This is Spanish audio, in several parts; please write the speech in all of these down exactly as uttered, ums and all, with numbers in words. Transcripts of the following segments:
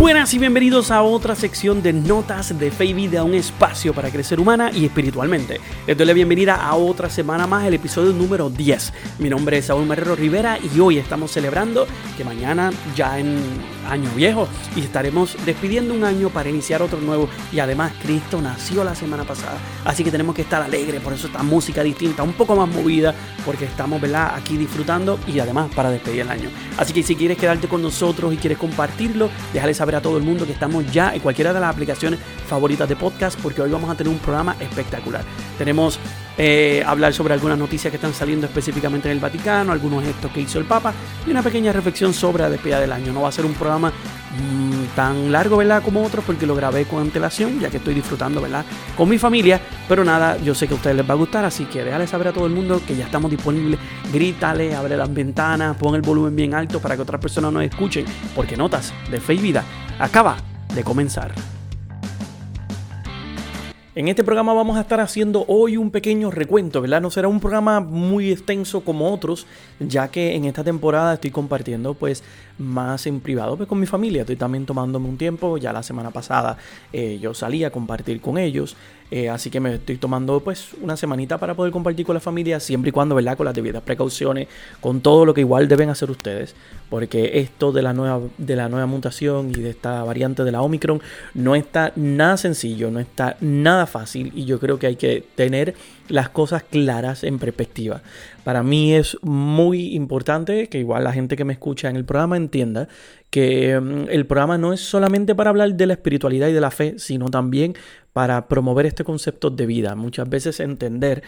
Buenas y bienvenidos a otra sección de Notas de Fe y Vida, un espacio para crecer humana y espiritualmente. Les doy la bienvenida a otra semana más, el episodio número diez. Mi nombre es Saúl Marrero Rivera y hoy estamos celebrando que mañana ya en año viejo y estaremos despidiendo un año para iniciar otro nuevo. Y además Cristo nació la semana pasada, así que tenemos que estar alegres, por eso esta música distinta, un poco más movida, porque estamos, ¿verdad?, aquí disfrutando y además para despedir el año. Así que si quieres quedarte con nosotros y quieres compartirlo, déjale saber a todo el mundo que estamos ya en cualquiera de las aplicaciones favoritas de podcast, porque hoy vamos a tener un programa espectacular. Tenemos eh, hablar sobre algunas noticias que están saliendo específicamente en el Vaticano, algunos gestos que hizo el Papa y una pequeña reflexión sobre la despedida del año. No va a ser un programa mmm, tan largo, ¿verdad?, como otros, porque lo grabé con antelación, ya que estoy disfrutando, ¿verdad?, con mi familia. Pero nada, yo sé que a ustedes les va a gustar, así que déjale saber a todo el mundo que ya estamos disponibles. Grítale, abre las ventanas, pon el volumen bien alto para que otras personas nos escuchen, porque Notas de Fe y Vida acaba de comenzar. En este programa vamos a estar haciendo hoy un pequeño recuento, ¿verdad? No será un programa muy extenso como otros, ya que en esta temporada estoy compartiendo pues más en privado pues, con mi familia. Estoy también tomándome un tiempo, ya la semana pasada eh, yo salí a compartir con ellos, eh, así que me estoy tomando pues una semanita para poder compartir con la familia, siempre y cuando, ¿verdad?, con las debidas precauciones, con todo lo que igual deben hacer ustedes, porque esto de la nueva, de la nueva mutación y de esta variante de la Omicron no está nada sencillo, no está nada fácil, y yo creo que hay que tener las cosas claras en perspectiva. Para mí es muy importante que igual la gente que me escucha en el programa entienda que um, el programa no es solamente para hablar de la espiritualidad y de la fe, sino también para promover este concepto de vida. Muchas veces entender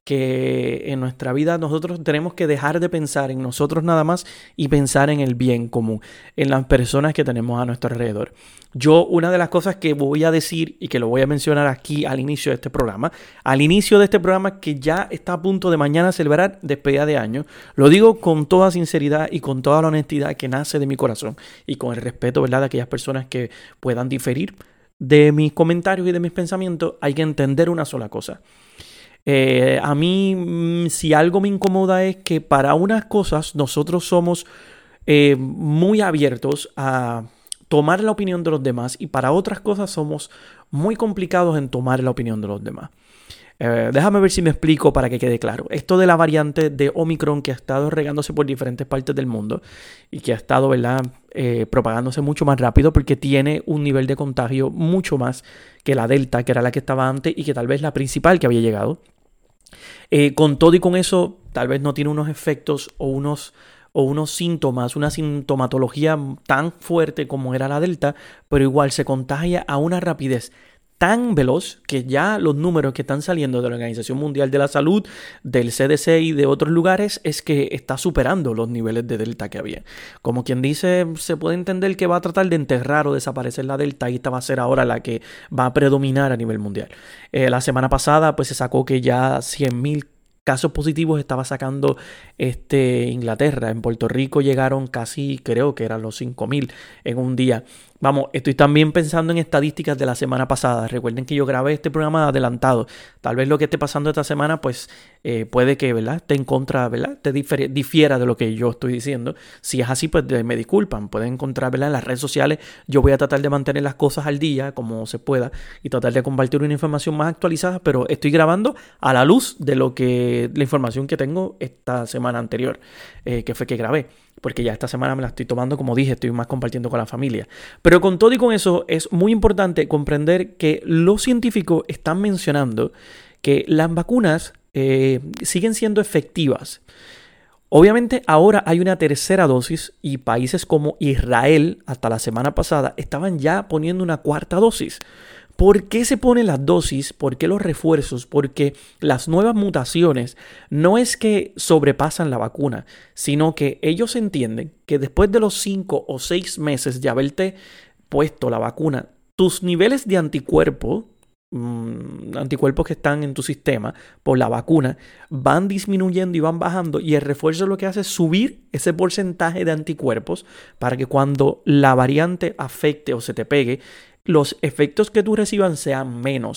que en nuestra vida nosotros tenemos que dejar de pensar en nosotros nada más y pensar en el bien común, en las personas que tenemos a nuestro alrededor. Yo, una de las cosas que voy a decir y que lo voy a mencionar aquí al inicio de este programa, al inicio de este programa que ya está a punto de mañana celebrar despedida de año, lo digo con toda sinceridad y con toda la honestidad que nace de mi corazón y con el respeto, ¿verdad?, de aquellas personas que puedan diferir de mis comentarios y de mis pensamientos. Hay que entender una sola cosa. Eh, a mí, si algo me incomoda es que para unas cosas nosotros somos eh, muy abiertos a tomar la opinión de los demás y para otras cosas somos muy complicados en tomar la opinión de los demás. Eh, déjame ver si me explico para que quede claro. Esto de la variante de Omicron que ha estado regándose por diferentes partes del mundo y que ha estado, ¿verdad?, eh, propagándose mucho más rápido porque tiene un nivel de contagio mucho más que la Delta, que era la que estaba antes y que tal vez la principal que había llegado. Eh, con todo y con eso, tal vez no tiene unos efectos o unos, o unos síntomas, una sintomatología tan fuerte como era la Delta, pero igual se contagia a una rapidez tan veloz que ya los números que están saliendo de la Organización Mundial de la Salud, del C D C y de otros lugares es que está superando los niveles de Delta que había. Como quien dice, se puede entender que va a tratar de enterrar o desaparecer la Delta y esta va a ser ahora la que va a predominar a nivel mundial. Eh, la semana pasada pues se sacó que ya cien mil casos positivos estaba sacando este, Inglaterra. En Puerto Rico llegaron casi, creo que eran los cinco mil en un día. Vamos, estoy también pensando en estadísticas de la semana pasada. Recuerden que yo grabé este programa adelantado. Tal vez lo que esté pasando esta semana, pues eh, puede que, ¿verdad?, esté en contra, ¿verdad?, te difiere, difiera de lo que yo estoy diciendo. Si es así, pues me disculpan. Pueden encontrar, ¿verdad?, en las redes sociales. Yo voy a tratar de mantener las cosas al día como se pueda y tratar de compartir una información más actualizada, pero estoy grabando a la luz de lo que la información que tengo esta semana anterior, eh, que fue que grabé. Porque ya esta semana me la estoy tomando, como dije, estoy más compartiendo con la familia. Pero con todo y con eso es muy importante comprender que los científicos están mencionando que las vacunas eh, siguen siendo efectivas. Obviamente ahora hay una tercera dosis y países como Israel hasta la semana pasada estaban ya poniendo una cuarta dosis. ¿Por qué se ponen las dosis? ¿Por qué los refuerzos? Porque las nuevas mutaciones no es que sobrepasan la vacuna, sino que ellos entienden que después de los cinco o seis meses de haberte puesto la vacuna, tus niveles de anticuerpos, mmm, anticuerpos que están en tu sistema por la vacuna, van disminuyendo y van bajando, y el refuerzo lo que hace es subir ese porcentaje de anticuerpos para que cuando la variante afecte o se te pegue, los efectos que tú recibas sean menos.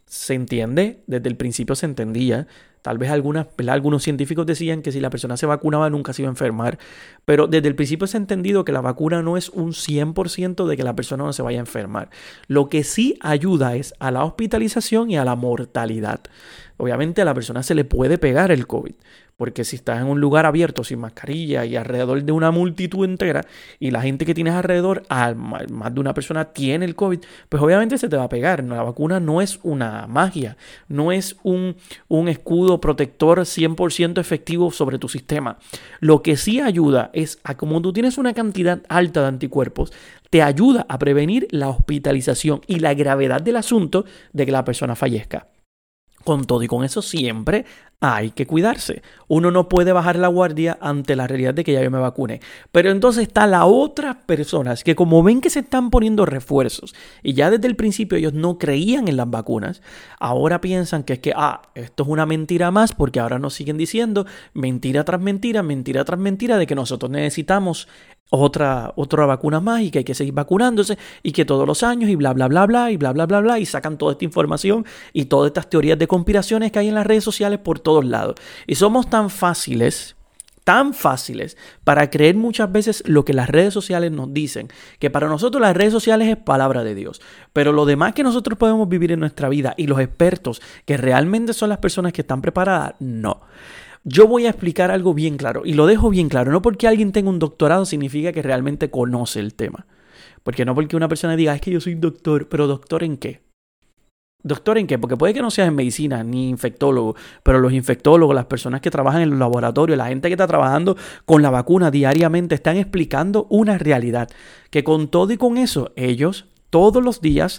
se entiende, desde el principio se entendía. Tal vez algunas, algunos científicos decían que si la persona se vacunaba nunca se iba a enfermar, pero desde el principio se ha entendido que la vacuna no es un cien por ciento de que la persona no se vaya a enfermar. Lo que sí ayuda es a la hospitalización y a la mortalidad. Obviamente a la persona se le puede pegar el COVID, porque si estás en un lugar abierto sin mascarilla y alrededor de una multitud entera y la gente que tienes alrededor, más de una persona tiene el COVID, pues obviamente se te va a pegar. La vacuna no es una magia, no es un, un escudo protector cien por ciento efectivo sobre tu sistema. Lo que sí ayuda es a como tú tienes una cantidad alta de anticuerpos, te ayuda a prevenir la hospitalización y la gravedad del asunto de que la persona fallezca. Con todo y con eso siempre hay que cuidarse. Uno no puede bajar la guardia ante la realidad de que ya yo me vacuné. Pero entonces está la otras personas que como ven que se están poniendo refuerzos y ya desde el principio ellos no creían en las vacunas, ahora piensan que es que, ah, esto es una mentira más porque ahora nos siguen diciendo mentira tras mentira, mentira tras mentira de que nosotros necesitamos otra, otra vacuna más y que hay que seguir vacunándose y que todos los años y bla, bla, bla, bla, y bla, bla, bla, bla, y sacan toda esta información y todas estas teorías de conspiraciones que hay en las redes sociales por todos lados. Y somos tan fáciles, tan fáciles para creer muchas veces lo que las redes sociales nos dicen, que para nosotros las redes sociales es palabra de Dios, pero lo demás que nosotros podemos vivir en nuestra vida y los expertos que realmente son las personas que están preparadas, no. Yo voy a explicar algo bien claro y lo dejo bien claro. No porque alguien tenga un doctorado significa que realmente conoce el tema. Porque no porque una persona diga, es que yo soy doctor, pero ¿doctor en qué? ¿Doctor en qué? Porque puede que no seas en medicina ni infectólogo, pero los infectólogos, las personas que trabajan en los laboratorios, la gente que está trabajando con la vacuna diariamente están explicando una realidad. Que con todo y con eso, ellos todos los días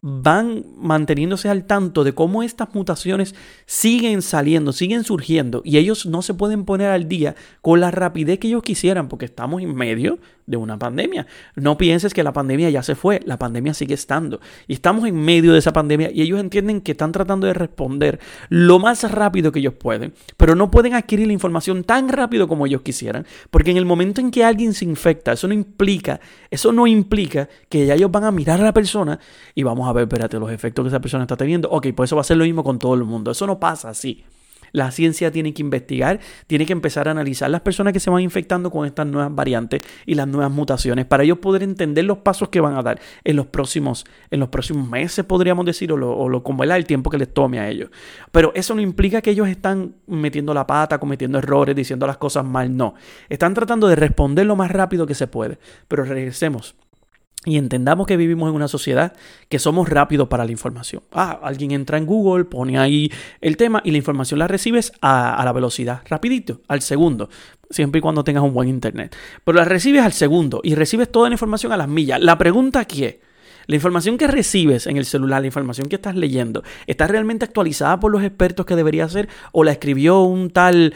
van manteniéndose al tanto de cómo estas mutaciones siguen saliendo, siguen surgiendo y ellos no se pueden poner al día con la rapidez que ellos quisieran porque estamos en medio de una pandemia. No pienses que la pandemia ya se fue, la pandemia sigue estando y estamos en medio de esa pandemia y ellos entienden que están tratando de responder lo más rápido que ellos pueden, pero no pueden adquirir la información tan rápido como ellos quisieran porque en el momento en que alguien se infecta, eso no implica, eso no implica que ya ellos van a mirar a la persona y vamos a ver, espérate, los efectos que esa persona está teniendo. Ok, pues eso va a ser lo mismo con todo el mundo. Eso no pasa así. La ciencia tiene que investigar, tiene que empezar a analizar las personas que se van infectando con estas nuevas variantes y las nuevas mutaciones para ellos poder entender los pasos que van a dar en los próximos, en los próximos meses, podríamos decir, o, lo, o lo, como el tiempo que les tome a ellos. Pero eso no implica que ellos están metiendo la pata, cometiendo errores, diciendo las cosas mal. No. Están tratando de responder lo más rápido que se puede. Pero regresemos. Y entendamos que vivimos en una sociedad que somos rápidos para la información. Ah, alguien entra en Google, pone ahí el tema y la información la recibes a, a la velocidad, rapidito, al segundo, siempre y cuando tengas un buen internet. Pero la recibes al segundo y recibes toda la información a las millas. La pregunta aquí es, la información que recibes en el celular, la información que estás leyendo, ¿está realmente actualizada por los expertos que debería ser? ¿O la escribió un tal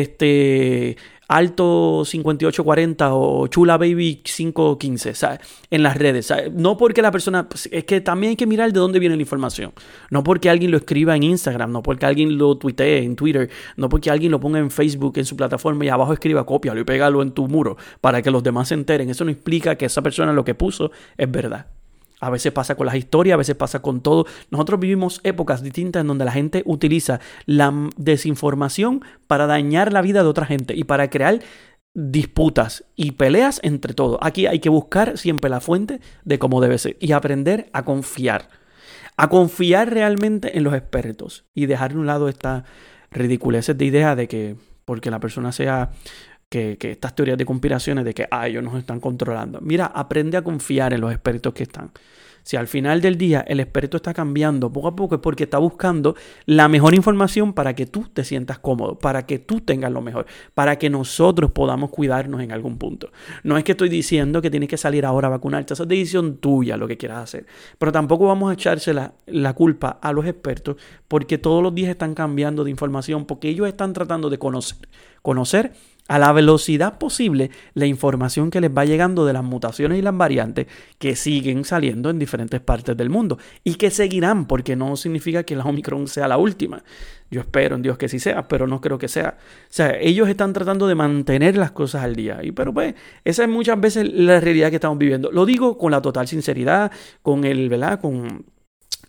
este Alto cincuenta y ocho cuarenta o Chula Baby quinientos quince, ¿sabes? En las redes, ¿sabes? No porque la persona, pues, es que también hay que mirar de dónde viene la información. No porque alguien lo escriba en Instagram, no porque alguien lo tuitee en Twitter, no porque alguien lo ponga en Facebook, en su plataforma y abajo escriba cópialo y pégalo en tu muro para que los demás se enteren. Eso no implica que esa persona lo que puso es verdad. A veces pasa con las historias, a veces pasa con todo. Nosotros vivimos épocas distintas en donde la gente utiliza la desinformación para dañar la vida de otra gente y para crear disputas y peleas entre todos. Aquí hay que buscar siempre la fuente de cómo debe ser y aprender a confiar. A confiar realmente en los expertos y dejar de un lado esta ridiculeces de idea de que porque la persona sea... Que, que estas teorías de conspiraciones de que ah, ellos nos están controlando. Mira, aprende a confiar en los expertos que están. Si al final del día el experto está cambiando poco a poco es porque está buscando la mejor información para que tú te sientas cómodo, para que tú tengas lo mejor, para que nosotros podamos cuidarnos en algún punto. No es que estoy diciendo que tienes que salir ahora a vacunarte, esa es decisión tuya lo que quieras hacer. Pero tampoco vamos a echarse la, la culpa a los expertos porque todos los días están cambiando de información, porque ellos están tratando de conocer, conocer a la velocidad posible la información que les va llegando de las mutaciones y las variantes que siguen saliendo en diferentes partes del mundo y que seguirán, porque no significa que la Omicron sea la última. Yo espero en Dios que sí sea, pero no creo que sea. O sea, ellos están tratando de mantener las cosas al día. Y pero pues, esa es muchas veces la realidad que estamos viviendo. Lo digo con la total sinceridad, con el, ¿verdad? Con...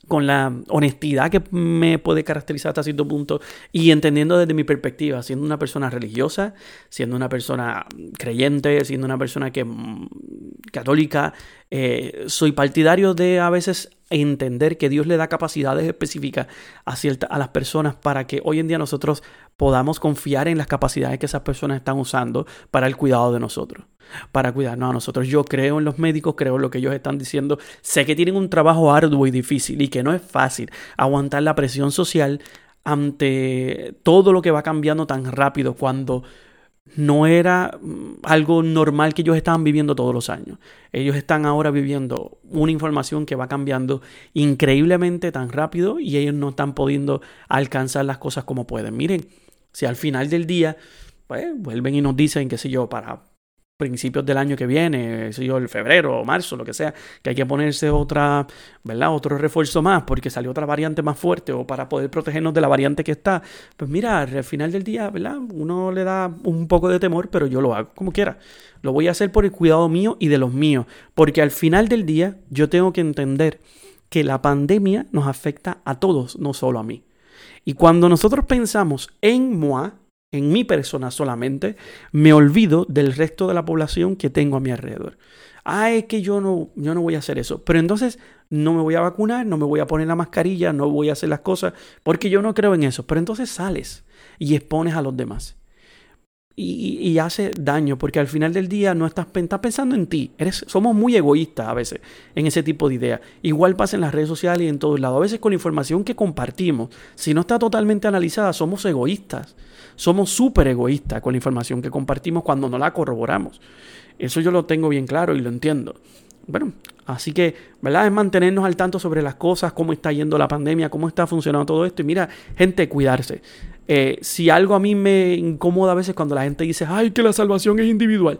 con la honestidad que me puede caracterizar hasta cierto punto y entendiendo desde mi perspectiva, siendo una persona religiosa, siendo una persona creyente, siendo una persona que católica, eh, soy partidario de a veces entender que Dios le da capacidades específicas a, cierta, a las personas para que hoy en día nosotros podamos confiar en las capacidades que esas personas están usando para el cuidado de nosotros, para cuidarnos a nosotros. Yo creo en los médicos, creo en lo que ellos están diciendo. Sé que tienen un trabajo arduo y difícil y que no es fácil aguantar la presión social ante todo lo que va cambiando tan rápido cuando no era algo normal que ellos estaban viviendo todos los años. Ellos están ahora viviendo una información que va cambiando increíblemente tan rápido y ellos no están pudiendo alcanzar las cosas como pueden. Miren, si al final del día pues, vuelven y nos dicen, qué sé yo, para principios del año que viene, sé yo, el febrero o marzo, lo que sea, que hay que ponerse otra, ¿verdad? Otro refuerzo más porque salió otra variante más fuerte o para poder protegernos de la variante que está. Pues mira, al final del día, ¿verdad? Uno le da un poco de temor, pero yo lo hago como quiera. Lo voy a hacer por el cuidado mío y de los míos, porque al final del día yo tengo que entender que la pandemia nos afecta a todos, no solo a mí. Y cuando nosotros pensamos en moi, en mi persona solamente, me olvido del resto de la población que tengo a mi alrededor. Ah, es que yo no, yo no voy a hacer eso. Pero entonces no me voy a vacunar, no me voy a poner la mascarilla, no voy a hacer las cosas, porque yo no creo en eso. Pero entonces sales y expones a los demás. Y, y, y hace daño, porque al final del día no estás, estás pensando en ti. Eres, somos muy egoístas a veces en ese tipo de ideas. Igual pasa en las redes sociales y en todos lados. A veces con la información que compartimos, si no está totalmente analizada, somos egoístas. Somos súper egoístas con la información que compartimos cuando no la corroboramos. Eso yo lo tengo bien claro y lo entiendo. Bueno, así que, ¿verdad? Es mantenernos al tanto sobre las cosas, cómo está yendo la pandemia, cómo está funcionando todo esto. Y mira, gente, cuidarse. Eh, si algo a mí me incomoda a veces cuando la gente dice, ay, que la salvación es individual.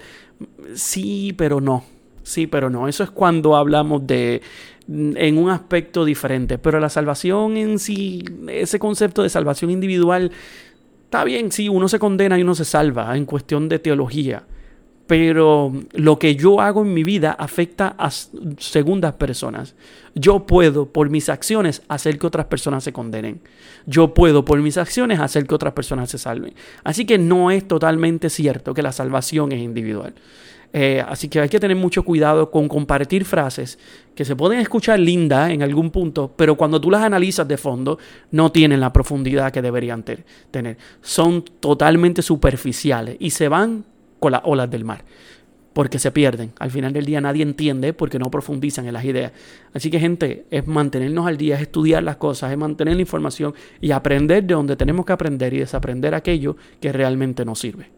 Sí, pero no. Sí, pero no. Eso es cuando hablamos de en un aspecto diferente. Pero la salvación en sí, ese concepto de salvación individual, está bien, sí, uno se condena y uno se salva en cuestión de teología. Pero lo que yo hago en mi vida afecta a segundas personas. Yo puedo, por mis acciones, hacer que otras personas se condenen. Yo puedo, por mis acciones, hacer que otras personas se salven. Así que no es totalmente cierto que la salvación es individual. Eh, así que hay que tener mucho cuidado con compartir frases que se pueden escuchar lindas en algún punto, pero cuando tú las analizas de fondo, no tienen la profundidad que deberían ter- tener. Son totalmente superficiales y se van con las olas del mar, porque se pierden. Al final del día nadie entiende porque no profundizan en las ideas. Así que, gente, es mantenernos al día, es estudiar las cosas, es mantener la información y aprender de donde tenemos que aprender y desaprender aquello que realmente nos sirve.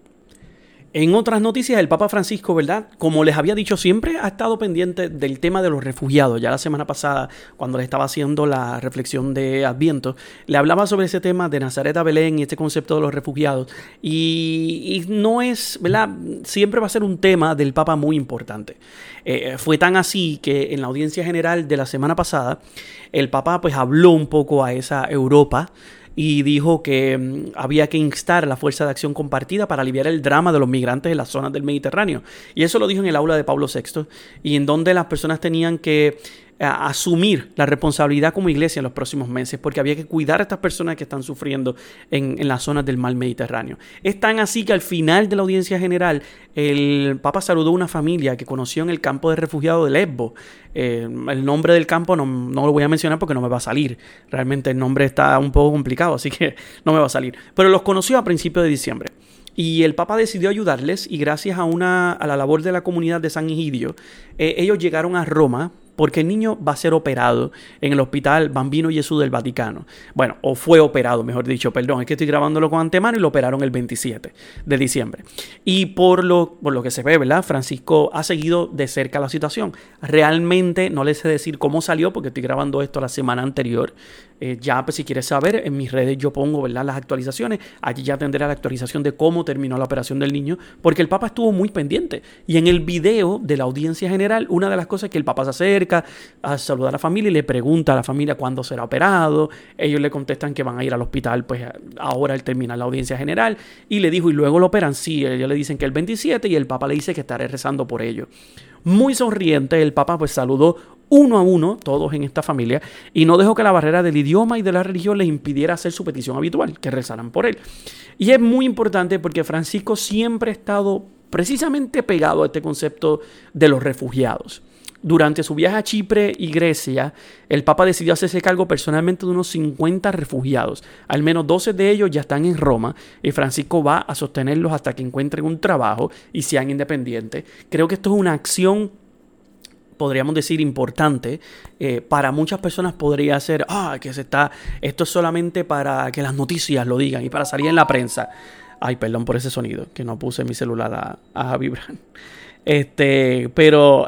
En otras noticias, el Papa Francisco, ¿verdad? Como les había dicho siempre, ha estado pendiente del tema de los refugiados. Ya la semana pasada, cuando le estaba haciendo la reflexión de Adviento, le hablaba sobre ese tema de Nazaret a Belén y este concepto de los refugiados. Y, y no es, ¿verdad? Siempre va a ser un tema del Papa muy importante. Eh, fue tan así que en la audiencia general de la semana pasada, el Papa pues habló un poco a esa Europa y dijo que um, había que instar a la Fuerza de Acción Compartida para aliviar el drama de los migrantes en las zonas del Mediterráneo. Y eso lo dijo en el aula de Pablo sexto, y en donde las personas tenían que uh, asumir la responsabilidad como iglesia en los próximos meses, porque había que cuidar a estas personas que están sufriendo en, en las zonas del mar Mediterráneo. Es tan así que al final de la audiencia general, el Papa saludó a una familia que conoció en el campo de refugiados de Lesbos. Eh, el nombre del campo no, no lo voy a mencionar porque no me va a salir. Realmente el nombre está un poco complicado, así que no me va a salir. Pero los conoció a principios de diciembre. Y el Papa decidió ayudarles y gracias a, una, a la labor de la comunidad de San Egidio, eh, ellos llegaron a Roma porque el niño va a ser operado en el Hospital Bambino Gesù del Vaticano. Bueno, o fue operado, mejor dicho, perdón, es que estoy grabándolo con antemano y lo operaron el veintisiete de diciembre. Y por lo, por lo que se ve, ¿verdad? Francisco ha seguido de cerca la situación. Realmente no les sé decir cómo salió porque estoy grabando esto la semana anterior. Eh, ya, pues si quieres saber, en mis redes yo pongo, ¿verdad?, las actualizaciones. Allí ya tendré la actualización de cómo terminó la operación del niño, porque el Papa estuvo muy pendiente. Y en el video de la audiencia general, una de las cosas es que el Papa se acerca a saludar a la familia y le pregunta a la familia cuándo será operado. Ellos le contestan que van a ir al hospital, pues ahora al terminar la audiencia general. Y le dijo, ¿y luego lo operan? Sí, ellos le dicen que el veintisiete y el Papa le dice que estaré rezando por ello. Muy sonriente, el Papa pues saludó uno a uno, todos en esta familia, y no dejó que la barrera del idioma y de la religión les impidiera hacer su petición habitual, que rezaran por él. Y es muy importante porque Francisco siempre ha estado precisamente pegado a este concepto de los refugiados. Durante su viaje a Chipre y Grecia, el Papa decidió hacerse cargo personalmente de unos cincuenta refugiados. Al menos doce de ellos ya están en Roma y Francisco va a sostenerlos hasta que encuentren un trabajo y sean independientes. Creo que esto es una acción, podríamos decir, importante. Eh, para muchas personas podría ser, ah, que se está, esto es solamente para que las noticias lo digan y para salir en la prensa. Ay, perdón por ese sonido, que no puse mi celular a, a vibrar. Este, pero...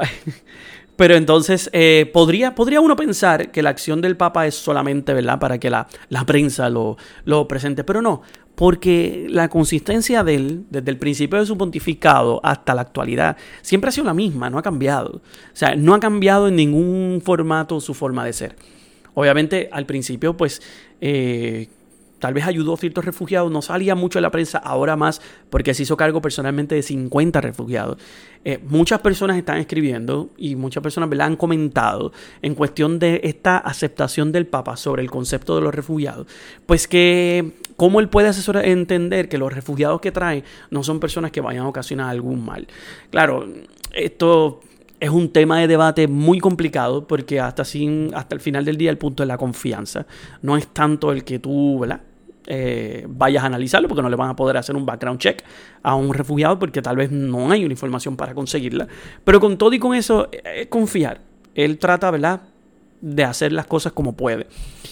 Pero entonces eh, podría, podría uno pensar que la acción del Papa es solamente, ¿verdad?, para que la, la prensa lo, lo presente, pero no, porque la consistencia de él, desde el principio de su pontificado hasta la actualidad, siempre ha sido la misma, no ha cambiado. O sea, no ha cambiado en ningún formato su forma de ser. Obviamente, al principio, pues... Eh, Tal vez ayudó a ciertos refugiados, no salía mucho en la prensa, ahora más, porque se hizo cargo personalmente de cincuenta refugiados. Eh, muchas personas están escribiendo y muchas personas, ¿verdad?, han comentado en cuestión de esta aceptación del Papa sobre el concepto de los refugiados. Pues que, ¿cómo él puede asesorar, entender que los refugiados que trae no son personas que vayan a ocasionar algún mal? Claro, esto... es un tema de debate muy complicado porque hasta, sin, hasta el final del día el punto es la confianza. No es tanto el que tú, ¿verdad?, eh, vayas a analizarlo, porque no le van a poder hacer un background check a un refugiado porque tal vez no hay una información para conseguirla. Pero con todo y con eso, es confiar. Él trata, ¿verdad?, de hacer las cosas como puede.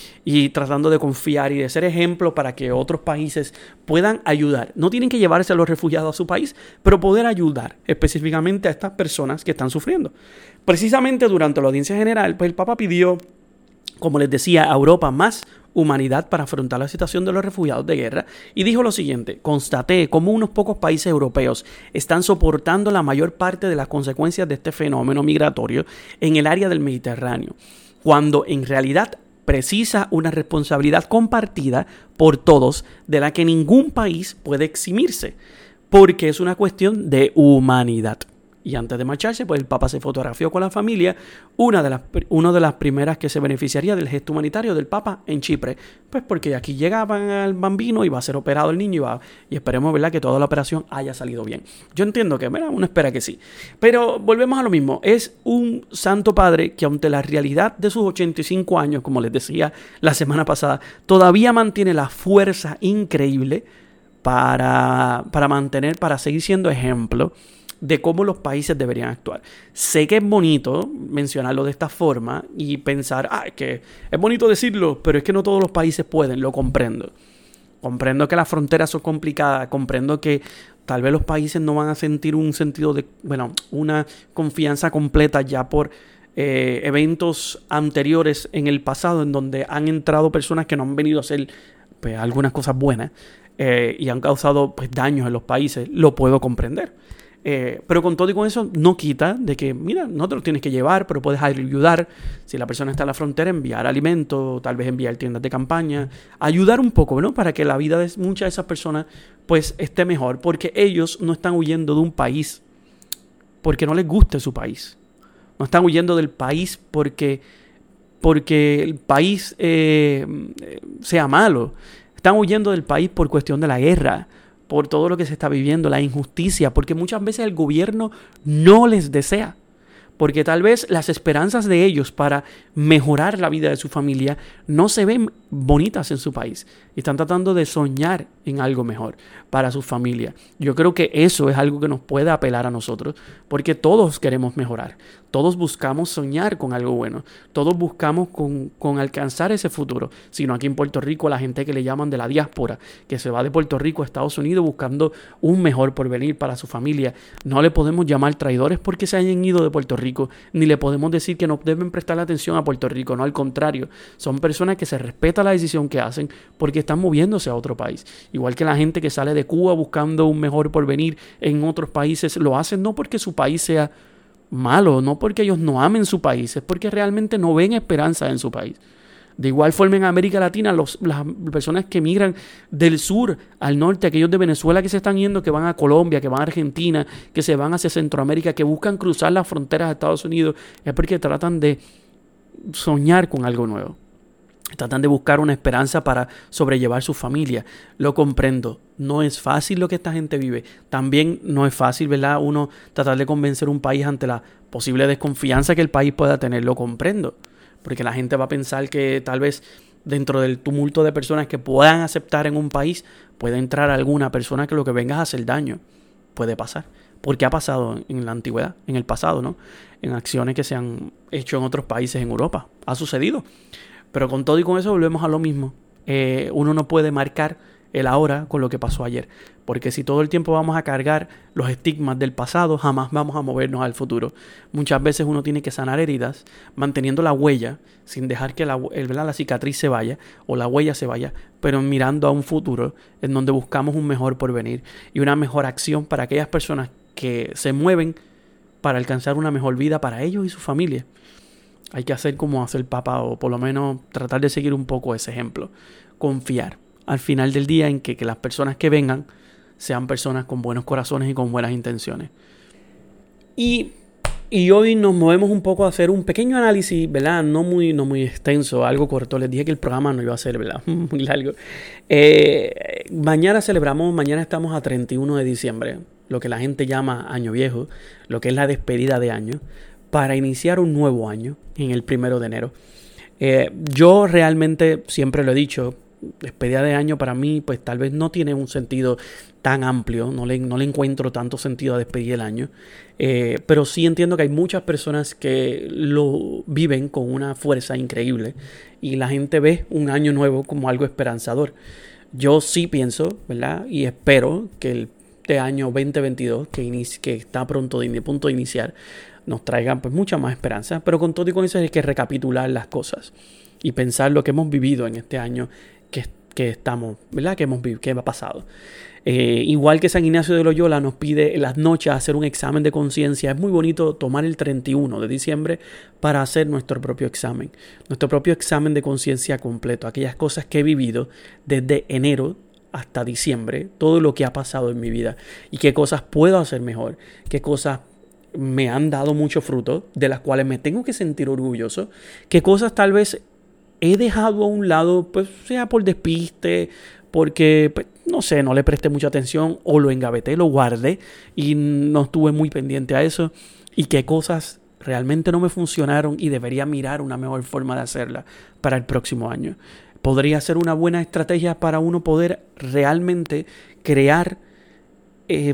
Y tratando de confiar y de ser ejemplo para que otros países puedan ayudar. No tienen que llevarse a los refugiados a su país, pero poder ayudar específicamente a estas personas que están sufriendo. Precisamente durante la audiencia general, pues el Papa pidió, como les decía, a Europa más humanidad para afrontar la situación de los refugiados de guerra y dijo lo siguiente: constaté cómo unos pocos países europeos están soportando la mayor parte de las consecuencias de este fenómeno migratorio en el área del Mediterráneo, cuando en realidad precisa una responsabilidad compartida por todos de la que ningún país puede eximirse, porque es una cuestión de humanidad. Y antes de marcharse, pues el Papa se fotografió con la familia, una de las, una de las primeras que se beneficiaría del gesto humanitario del Papa en Chipre, pues porque aquí llegaban al bambino, iba a ser operado el niño y, va, y esperemos, ¿verdad?, que toda la operación haya salido bien. Yo entiendo que, mira, uno espera que sí. Pero volvemos a lo mismo, es un santo padre que ante la realidad de sus ochenta y cinco años, como les decía la semana pasada, todavía mantiene la fuerza increíble para, para mantener, para seguir siendo ejemplo de cómo los países deberían actuar. Sé que es bonito mencionarlo de esta forma y pensar, ah, que es bonito decirlo, pero es que no todos los países pueden, lo comprendo. Comprendo que las fronteras son complicadas, comprendo que tal vez los países no van a sentir un sentido de, bueno, una confianza completa ya por eh, eventos anteriores en el pasado en donde han entrado personas que no han venido a hacer, pues, algunas cosas buenas eh, y han causado, pues, daños en los países. Lo puedo comprender. Eh, pero con todo y con eso no quita de que, mira, no te lo tienes que llevar, pero puedes ayudar. Si la persona está en la frontera, enviar alimento, tal vez enviar tiendas de campaña, ayudar un poco, ¿no?, para que la vida de muchas de esas personas pues esté mejor, porque ellos no están huyendo de un país porque no les guste su país, no están huyendo del país porque, porque el país eh, sea malo, están huyendo del país por cuestión de la guerra, por todo lo que se está viviendo, la injusticia, porque muchas veces el gobierno no les desea, porque tal vez las esperanzas de ellos para mejorar la vida de su familia no se ven bonitas en su país y están tratando de soñar en algo mejor para su familia. Yo creo que eso es algo que nos puede apelar a nosotros, porque todos queremos mejorar, todos buscamos soñar con algo bueno, todos buscamos con, con alcanzar ese futuro. Sino aquí en Puerto Rico, la gente que le llaman de la diáspora, que se va de Puerto Rico a Estados Unidos buscando un mejor porvenir para su familia, no le podemos llamar traidores porque se hayan ido de Puerto Rico, ni le podemos decir que no deben prestar atención a Puerto Rico. No, al contrario, son personas que se respeta la decisión que hacen porque están moviéndose a otro país. Igual que la gente que sale de Cuba buscando un mejor porvenir en otros países, lo hacen no porque su país sea malo, no porque ellos no amen su país, es porque realmente no ven esperanza en su país. De igual forma en América Latina, los, las personas que migran del sur al norte, aquellos de Venezuela que se están yendo, que van a Colombia, que van a Argentina, que se van hacia Centroamérica, que buscan cruzar las fronteras de Estados Unidos, es porque tratan de soñar con algo nuevo. Tratan de buscar una esperanza para sobrellevar su familia. Lo comprendo. No es fácil lo que esta gente vive. También no es fácil, ¿verdad?, uno tratar de convencer a un país ante la posible desconfianza que el país pueda tener. Lo comprendo. Porque la gente va a pensar que tal vez dentro del tumulto de personas que puedan aceptar en un país puede entrar alguna persona que lo que venga es a hacer daño. Puede pasar. Porque ha pasado en la antigüedad, en el pasado, ¿no? En acciones que se han hecho en otros países en Europa. Ha sucedido. Pero con todo y con eso volvemos a lo mismo. Eh, uno no puede marcar el ahora con lo que pasó ayer. Porque si todo el tiempo vamos a cargar los estigmas del pasado, jamás vamos a movernos al futuro. Muchas veces uno tiene que sanar heridas, manteniendo la huella, sin dejar que la, el, la cicatriz se vaya o la huella se vaya, pero mirando a un futuro en donde buscamos un mejor porvenir y una mejor acción para aquellas personas que se mueven para alcanzar una mejor vida para ellos y su familia. Hay que hacer como hace el Papa, o por lo menos tratar de seguir un poco ese ejemplo. Confiar al final del día en que, que las personas que vengan sean personas con buenos corazones y con buenas intenciones. Y, y hoy nos movemos un poco a hacer un pequeño análisis, ¿verdad? No muy, no muy extenso, algo corto. Les dije que el programa no iba a ser, ¿verdad?, muy largo. Eh, mañana celebramos, mañana estamos a treinta y uno de diciembre, lo que la gente llama Año Viejo, lo que es la despedida de año, para iniciar un nuevo año en el primero de enero. Eh, yo realmente siempre lo he dicho, despedida de año para mí pues tal vez no tiene un sentido tan amplio, no le, no le encuentro tanto sentido a despedir el año, eh, pero sí entiendo que hay muchas personas que lo viven con una fuerza increíble y la gente ve un año nuevo como algo esperanzador. Yo sí pienso, ¿verdad?, y espero que el este año veinte veintidós que, inici- que está pronto de, de punto de iniciar nos traigan pues mucha más esperanza, pero con todo y con eso hay que recapitular las cosas y pensar lo que hemos vivido en este año que, que estamos, ¿verdad?, que hemos vivido, que ha pasado. Eh, igual que San Ignacio de Loyola nos pide en las noches hacer un examen de conciencia, es muy bonito tomar el treinta y uno de diciembre para hacer nuestro propio examen, nuestro propio examen de conciencia completo, aquellas cosas que he vivido desde enero hasta diciembre, todo lo que ha pasado en mi vida y qué cosas puedo hacer mejor, qué cosas me han dado mucho fruto, de las cuales me tengo que sentir orgulloso, qué cosas tal vez he dejado a un lado, pues sea por despiste, porque pues, no sé, no le presté mucha atención o lo engaveté, lo guardé y no estuve muy pendiente a eso, y qué cosas realmente no me funcionaron y debería mirar una mejor forma de hacerla para el próximo año. Podría ser una buena estrategia para uno poder realmente crear eh,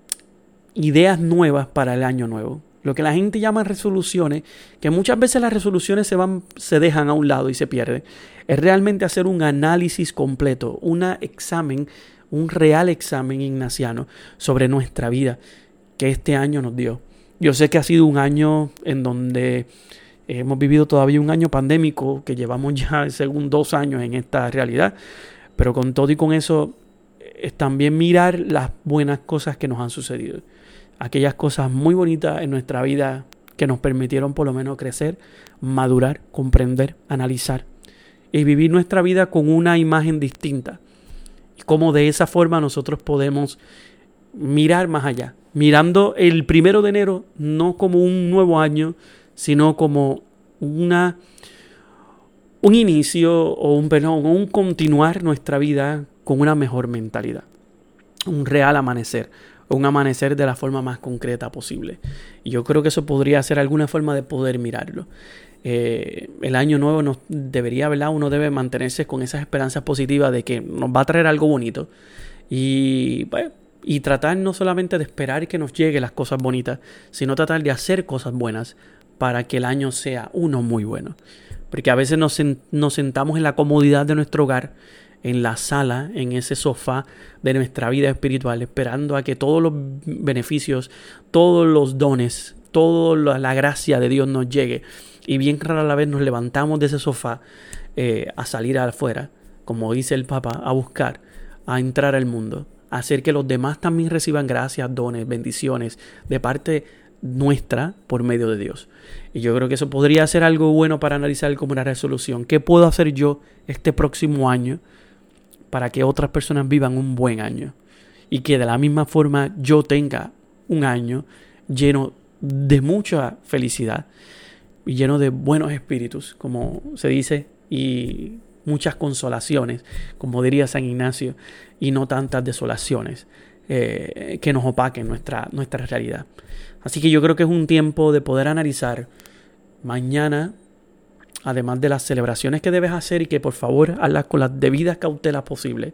ideas nuevas para el año nuevo. Lo que la gente llama resoluciones, que muchas veces las resoluciones se van, se dejan a un lado y se pierden. Es realmente hacer un análisis completo, un examen, un real examen ignaciano sobre nuestra vida que este año nos dio. Yo sé que ha sido un año en donde hemos vivido todavía un año pandémico, que llevamos ya según dos años en esta realidad, pero con todo y con eso es también mirar las buenas cosas que nos han sucedido. Aquellas cosas muy bonitas en nuestra vida que nos permitieron por lo menos crecer, madurar, comprender, analizar y vivir nuestra vida con una imagen distinta. Y cómo de esa forma nosotros podemos mirar más allá, mirando el primero de enero no como un nuevo año, sino como una, un inicio o un, perdón, un continuar nuestra vida con una mejor mentalidad. Un real amanecer, un amanecer de la forma más concreta posible. Y yo creo que eso podría ser alguna forma de poder mirarlo. Eh, el año nuevo nos debería, ¿verdad? Uno debe mantenerse con esas esperanzas positivas de que nos va a traer algo bonito. Y pues, y tratar no solamente de esperar que nos lleguen las cosas bonitas, sino tratar de hacer cosas buenas para que el año sea uno muy bueno. Porque a veces nos, sen- nos sentamos en la comodidad de nuestro hogar, en la sala, en ese sofá de nuestra vida espiritual, esperando a que todos los beneficios, todos los dones, toda la gracia de Dios nos llegue. Y bien rara la vez nos levantamos de ese sofá eh, a salir afuera, como dice el Papa, a buscar, a entrar al mundo, a hacer que los demás también reciban gracias, dones, bendiciones de parte nuestra por medio de Dios. Y yo creo que eso podría ser algo bueno para analizar como una resolución. ¿Qué puedo hacer yo este próximo año para que otras personas vivan un buen año? Y que de la misma forma yo tenga un año lleno de mucha felicidad y lleno de buenos espíritus, como se dice, y muchas consolaciones, como diría San Ignacio, y no tantas desolaciones eh, que nos opaquen nuestra, nuestra realidad. Así que yo creo que es un tiempo de poder analizar mañana, además de las celebraciones que debes hacer, y que por favor hazlas con las debidas cautelas posibles.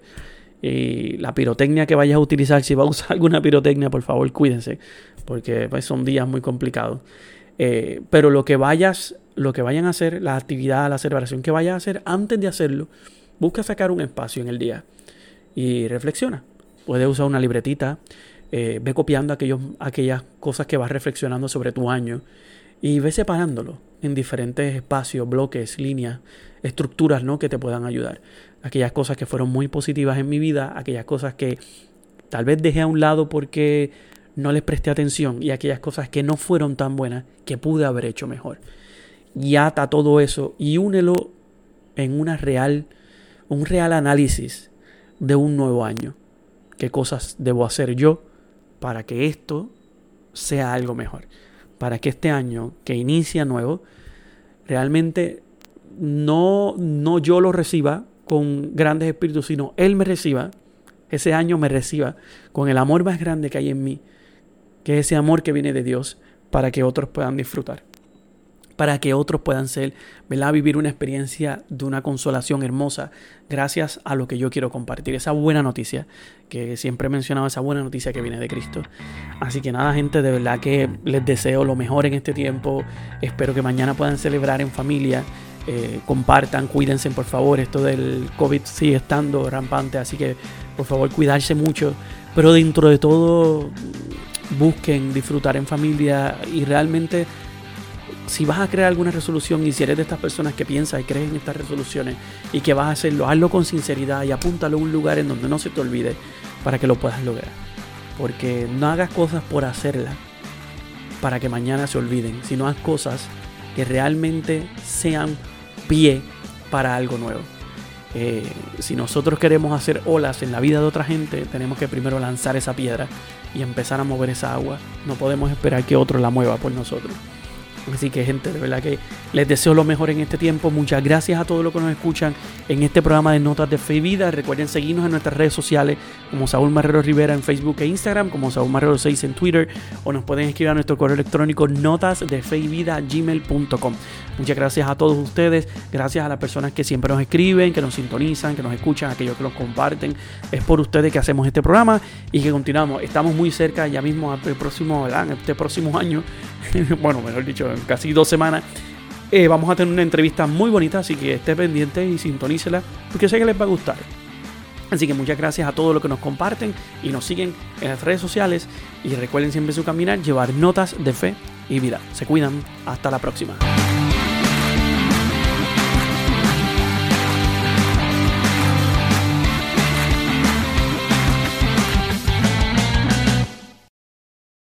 Y la pirotecnia que vayas a utilizar, si vas a usar alguna pirotecnia, por favor cuídense, porque pues, son días muy complicados. Eh, pero lo que vayas, lo que vayan a hacer, la actividad, la celebración que vayas a hacer, antes de hacerlo, busca sacar un espacio en el día y reflexiona. Puedes usar una libretita, eh, ve copiando aquellos, aquellas cosas que vas reflexionando sobre tu año y ve separándolo en diferentes espacios, bloques, líneas, estructuras, ¿no?, que te puedan ayudar. Aquellas cosas que fueron muy positivas en mi vida, aquellas cosas que tal vez dejé a un lado porque no les presté atención, y aquellas cosas que no fueron tan buenas que pude haber hecho mejor. Y ata todo eso y únelo en una real, un real análisis de un nuevo año. ¿Qué cosas debo hacer yo para que esto sea algo mejor? Para que este año que inicia nuevo, realmente no, no yo lo reciba con grandes espíritus, sino Él me reciba, ese año me reciba con el amor más grande que hay en mí, que es ese amor que viene de Dios, para que otros puedan disfrutar, para que otros puedan ser, ¿verdad?, vivir una experiencia de una consolación hermosa gracias a lo que yo quiero compartir, esa buena noticia que siempre he mencionado, esa buena noticia que viene de Cristo. Así que nada, gente, de verdad que les deseo lo mejor en este tiempo. Espero que mañana puedan celebrar en familia. Eh, compartan, cuídense por favor, esto del COVID sigue estando rampante, así que por favor cuidarse mucho, pero dentro de todo busquen disfrutar en familia. Y realmente, si vas a crear alguna resolución, y si eres de estas personas que piensas y crees en estas resoluciones y que vas a hacerlo, hazlo con sinceridad y apúntalo a un lugar en donde no se te olvide para que lo puedas lograr. Porque no hagas cosas por hacerlas para que mañana se olviden, sino haz cosas que realmente sean pie para algo nuevo. Eh, si nosotros queremos hacer olas en la vida de otra gente, tenemos que primero lanzar esa piedra y empezar a mover esa agua. No podemos esperar que otro la mueva por nosotros. Así que, gente, de verdad que les deseo lo mejor en este tiempo. Muchas gracias a todos los que nos escuchan en este programa de Notas de Fe y Vida. Recuerden seguirnos en nuestras redes sociales como Saúl Marrero Rivera en Facebook e Instagram, como Saúl Marrero seis en Twitter, o nos pueden escribir a nuestro correo electrónico notasdefeyvida arroba gmail punto com. Muchas gracias a todos ustedes, gracias a las personas que siempre nos escriben, que nos sintonizan, que nos escuchan, a aquellos que nos comparten. Es por ustedes que hacemos este programa y que continuamos. Estamos muy cerca ya mismo al próximo, ¿verdad?, este próximo año, bueno, mejor dicho, en casi dos semanas, eh, vamos a tener una entrevista muy bonita, así que esté pendiente y sintonícela, porque sé que les va a gustar. Así que muchas gracias a todos los que nos comparten y nos siguen en las redes sociales, y recuerden siempre su caminar, llevar notas de fe y vida. Se cuidan, hasta la próxima.